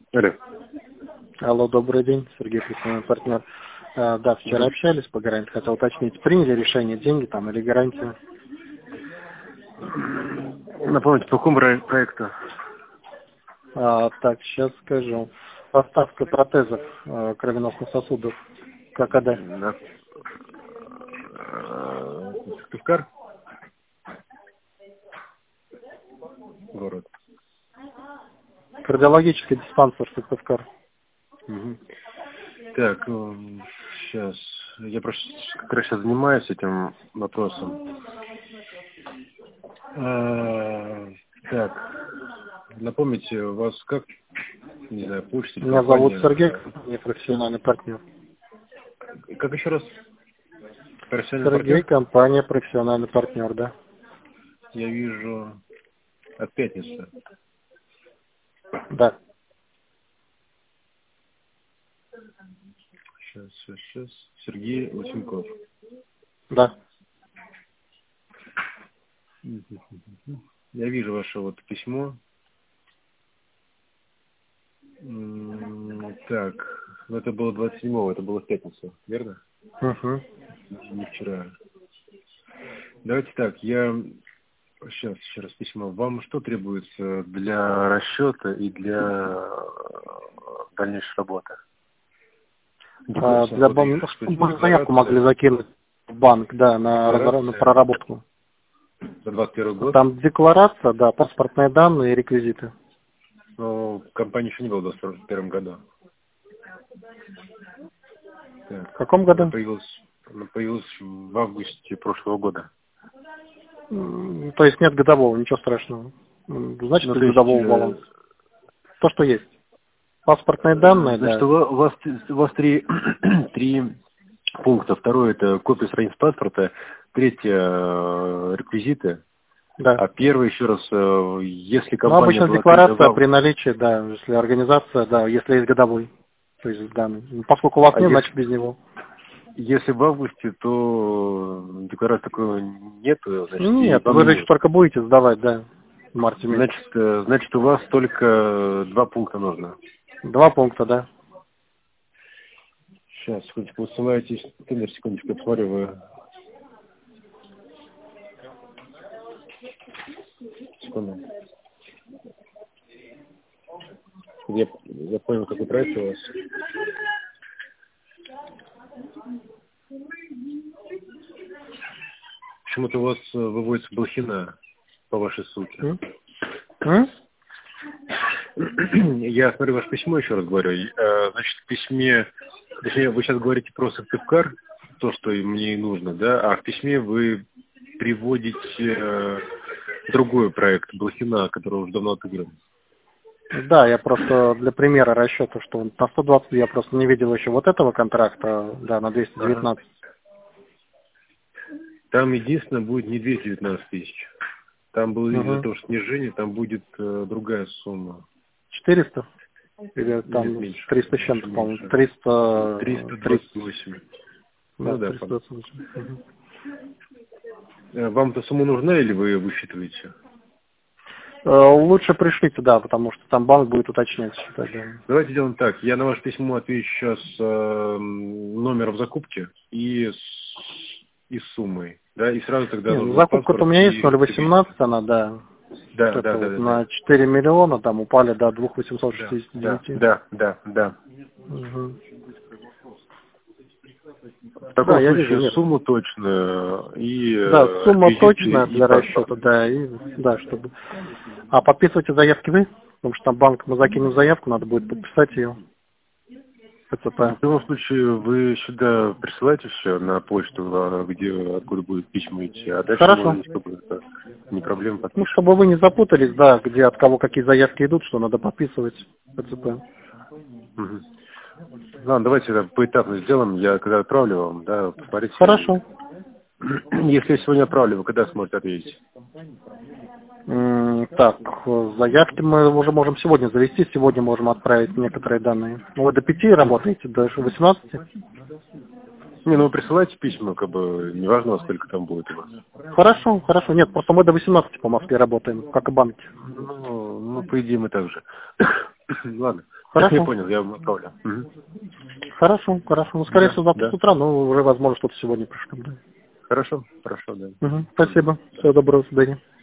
Алло. Алло, добрый день, Сергей, профессиональный партнер. Да, вчера общались по гарантии, хотел уточнить, приняли решение, деньги там или гарантию? Напомните, по какому проекту? Так, сейчас скажу. Поставка протезов кровеносных сосудов ККД. Сыктывкар? Город. Кардиологический диспансер Сыктывкар. Угу. Так, сейчас. Я просто как раз сейчас занимаюсь этим вопросом. Так, напомните, у вас как, не знаю, почта? Меня зовут Сергей, я профессиональный партнер. Как еще раз? Профессиональный Сергей, партнер? компания профессиональный партнер, да. Я вижу от пятницы. Да. Сейчас. Сергей Лысенков. Да. Я вижу ваше вот письмо. Так, это было 27-го, это было в пятницу, верно? Угу. Не вчера. Давайте так, я сейчас еще раз письмо. Вам что требуется для расчета и для дальнейшей работы? Для банка, мы заявку могли закинуть в банк, да, на проработку. За 21 год? Там декларация, да, паспортные данные и реквизиты. Но компания еще не была в 2021 году. Так. В каком году? Она появилась в августе прошлого года. То есть нет годового, ничего страшного. Значит, без годового баланса. То, что есть. Паспортные данные, значит, да. У вас три пункта. Второй — это копия страниц паспорта. Третье — реквизиты. Да. А первый, еще раз, если компания... обычно декларация при наличии, да, если организация, да, если есть годовой. То есть данные. Поскольку у вас нет, значит без него. Если в августе, то декларации такой нету. Значит, нет, вы же только будете сдавать, да, в марте месяце. Значит, у вас только 2 пункта нужно. 2 пункта, да. Сейчас, секундочку, вы ссылаетесь, секундочку, я посмотрю, вы... Секунду. Я понял, какой проект у вас. Почему-то у вас выводится Блохина по вашей ссылке. Я смотрю ваше письмо, еще раз говорю. Значит, в письме, точнее, вы сейчас говорите про Сыктывкар, то, что мне нужно, да, а в письме вы приводите другой проект Блохина, который уже давно отыгран. Да, я просто для примера расчета, что на 120 я просто не видел еще вот этого контракта, да, на 219. Там единственное будет не 219 тысяч. Там было из-за того снижения, там будет другая сумма. 400? Или там 300 с чем-то, по-моему. 328. Да, 328. Вам-то сумма нужна или вы высчитываете? Лучше пришлите, да, потому что там банк будет уточнять. Считать, да. Давайте сделаем так. Я на ваше письмо отвечу сейчас номером закупки и с суммой. Да, и сразу тогда... Закупка-то у меня есть, 0,18 она, да. Да. На 4 миллиона там упали до 2,869. Да. Угу. В таком случае сумму точную и... Да, сумма точная для расчета, да, и да, чтобы... А подписывайте заявки вы? Потому что там банк, мы закинем заявку, надо будет подписать ее. ПЦП. В любом случае, вы сюда присылайте все на почту, откуда будут письма идти, а дальше можно, чтобы не проблема подписывать. Ну, чтобы вы не запутались, да, где от кого какие заявки идут, что надо подписывать ПЦП. Угу. Ладно, давайте это поэтапно сделаем. Я когда отправлю вам, да, посмотрите. Хорошо. Если я сегодня отправлю, вы когда сможете ответить? Так, заявки мы уже можем сегодня завести, сегодня можем отправить некоторые данные. Ну, вы до 5 работаете, до 18? Вы присылайте письма, как бы, неважно, сколько там будет у вас. Хорошо. Нет, просто мы до 18 по Москве работаем, как и банки. Ну, по идее, мы так же. Ладно. Хорошо. Я понял, я вам отправлю. Хорошо. Ну, скорее всего, завтра да. с утра, но уже, возможно, что-то сегодня пришлем. Да. Хорошо, да. Спасибо. Всего доброго, до свидания.